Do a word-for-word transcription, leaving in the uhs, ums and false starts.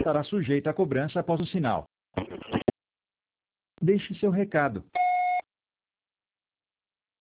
estará sujeita a cobrança após o sinal. Deixe seu recado.